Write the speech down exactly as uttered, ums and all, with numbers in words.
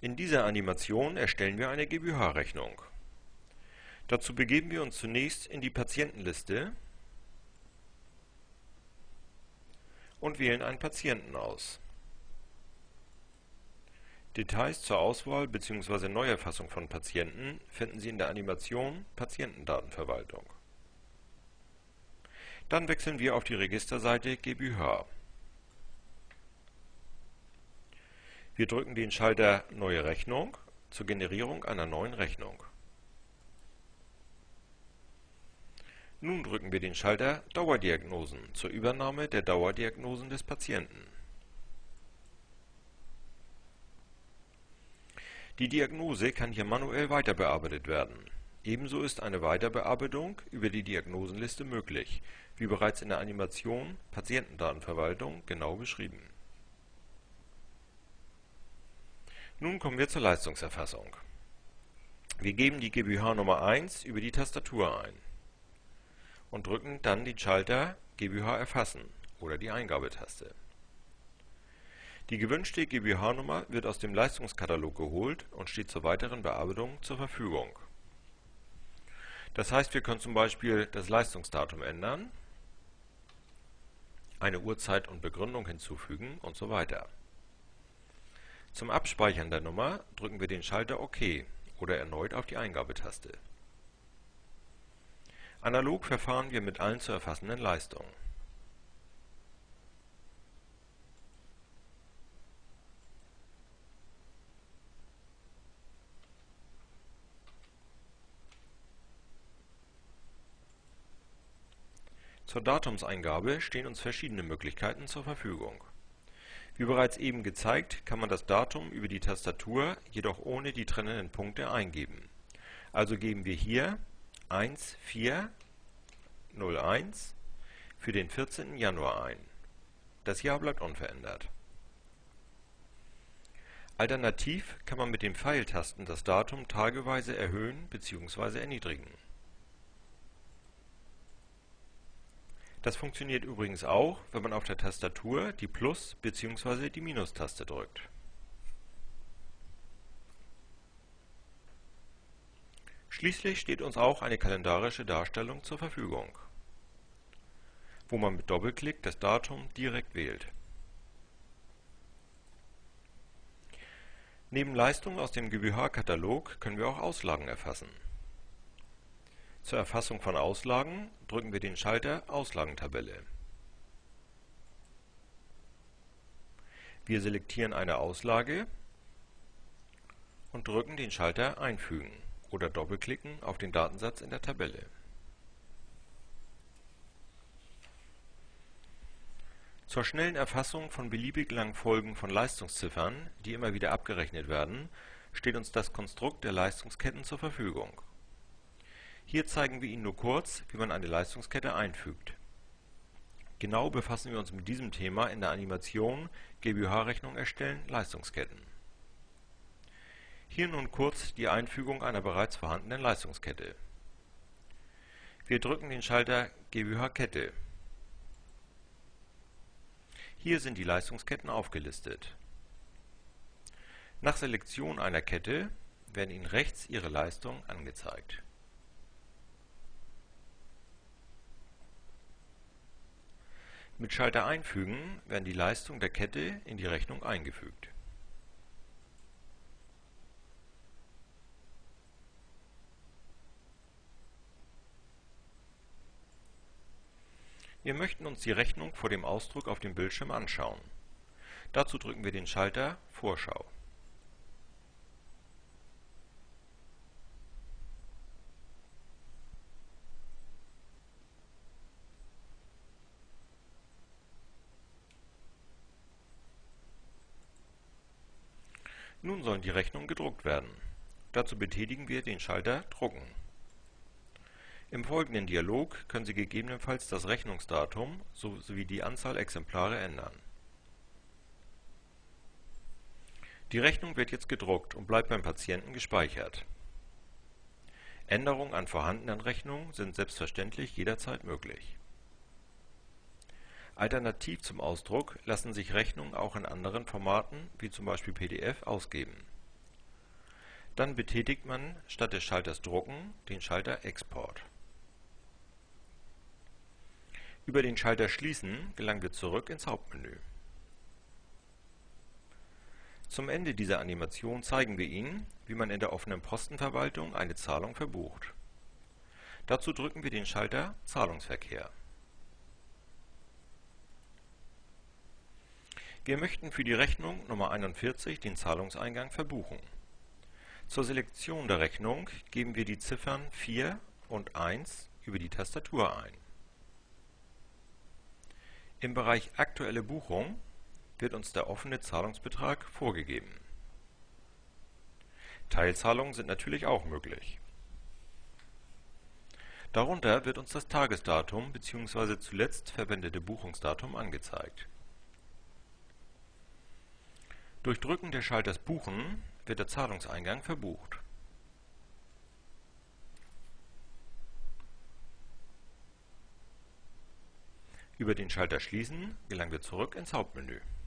In dieser Animation erstellen wir eine G b H-Rechnung. Dazu begeben wir uns zunächst in die Patientenliste und wählen einen Patienten aus. Details zur Auswahl bzw. Neuerfassung von Patienten finden Sie in der Animation Patientendatenverwaltung. Dann wechseln wir auf die Registerseite G b H. Wir drücken den Schalter Neue Rechnung zur Generierung einer neuen Rechnung. Nun drücken wir den Schalter Dauerdiagnosen zur Übernahme der Dauerdiagnosen des Patienten. Die Diagnose kann hier manuell weiterbearbeitet werden. Ebenso ist eine Weiterbearbeitung über die Diagnosenliste möglich, wie bereits in der Animation Patientendatenverwaltung genau beschrieben. Nun kommen wir zur Leistungserfassung. Wir geben die G b H-Nummer eins über die Tastatur ein und drücken dann den Schalter G b H erfassen oder die Eingabetaste. Die gewünschte G b H-Nummer wird aus dem Leistungskatalog geholt und steht zur weiteren Bearbeitung zur Verfügung. Das heißt, wir können zum Beispiel das Leistungsdatum ändern, eine Uhrzeit und Begründung hinzufügen und so weiter. Zum Abspeichern der Nummer drücken wir den Schalter OK oder erneut auf die Eingabetaste. Analog verfahren wir mit allen zu erfassenden Leistungen. Zur Datumseingabe stehen uns verschiedene Möglichkeiten zur Verfügung. Wie bereits eben gezeigt, kann man das Datum über die Tastatur jedoch ohne die trennenden Punkte eingeben. Also geben wir hier eins vier null eins für den vierzehnten Januar ein. Das Jahr bleibt unverändert. Alternativ kann man mit den Pfeiltasten das Datum tageweise erhöhen bzw. erniedrigen. Das funktioniert übrigens auch, wenn man auf der Tastatur die Plus- bzw. die Minustaste drückt. Schließlich steht uns auch eine kalendarische Darstellung zur Verfügung, wo man mit Doppelklick das Datum direkt wählt. Neben Leistungen aus dem G b H-Katalog können wir auch Auslagen erfassen. Zur Erfassung von Auslagen drücken wir den Schalter Auslagentabelle. Wir selektieren eine Auslage und drücken den Schalter Einfügen oder doppelklicken auf den Datensatz in der Tabelle. Zur schnellen Erfassung von beliebig langen Folgen von Leistungsziffern, die immer wieder abgerechnet werden, steht uns das Konstrukt der Leistungsketten zur Verfügung. Hier zeigen wir Ihnen nur kurz, wie man eine Leistungskette einfügt. Genau befassen wir uns mit diesem Thema in der Animation G b H-Rechnung erstellen Leistungsketten. Hier nun kurz die Einfügung einer bereits vorhandenen Leistungskette. Wir drücken den Schalter G b H-Kette. Hier sind die Leistungsketten aufgelistet. Nach Selektion einer Kette werden Ihnen rechts Ihre Leistungen angezeigt. Mit Schalter Einfügen werden die Leistungen der Kette in die Rechnung eingefügt. Wir möchten uns die Rechnung vor dem Ausdruck auf dem Bildschirm anschauen. Dazu drücken wir den Schalter Vorschau. Nun sollen die Rechnungen gedruckt werden. Dazu betätigen wir den Schalter Drucken. Im folgenden Dialog können Sie gegebenenfalls das Rechnungsdatum sowie die Anzahl Exemplare ändern. Die Rechnung wird jetzt gedruckt und bleibt beim Patienten gespeichert. Änderungen an vorhandenen Rechnungen sind selbstverständlich jederzeit möglich. Alternativ zum Ausdruck lassen sich Rechnungen auch in anderen Formaten, wie zum Beispiel P D F, ausgeben. Dann betätigt man statt des Schalters Drucken den Schalter Export. Über den Schalter Schließen gelangen wir zurück ins Hauptmenü. Zum Ende dieser Animation zeigen wir Ihnen, wie man in der offenen Postenverwaltung eine Zahlung verbucht. Dazu drücken wir den Schalter Zahlungsverkehr. Wir möchten für die Rechnung Nummer einundvierzig den Zahlungseingang verbuchen. Zur Selektion der Rechnung geben wir die Ziffern vier und eins über die Tastatur ein. Im Bereich Aktuelle Buchung wird uns der offene Zahlungsbetrag vorgegeben. Teilzahlungen sind natürlich auch möglich. Darunter wird uns das Tagesdatum bzw. zuletzt verwendete Buchungsdatum angezeigt. Durch Drücken des Schalters Buchen wird der Zahlungseingang verbucht. Über den Schalter Schließen gelangen wir zurück ins Hauptmenü.